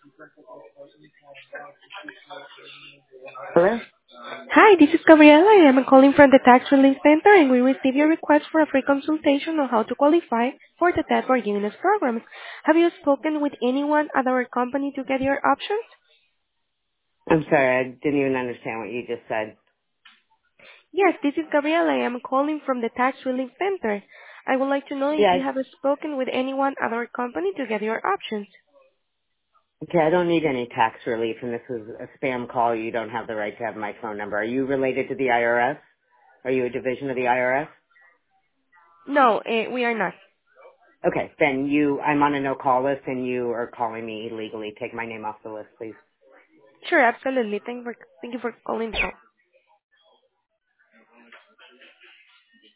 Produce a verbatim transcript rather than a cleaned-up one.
Hello? Hi, this is Gabriela. I am calling from the Tax Relief Center, and we received your request for a free consultation on how to qualify for the tax forgiveness program. Have you spoken with anyone at our company to get your options? I'm sorry, I didn't even understand what you just said. Yes, this is Gabriela. I am calling from the Tax Relief Center. I would like to know if Yeah, you have spoken with anyone at our company to get your options. okay, I don't need any tax relief, and this is a spam call. You don't have the right to have my phone number. Are you related to the I R S? Are you a division of the I R S? No, eh, we are not. Okay, then you, I'm on a no-call list, and you are calling me illegally. Take my name off the list, please. Sure, absolutely. Thank you for, thank you for calling the call.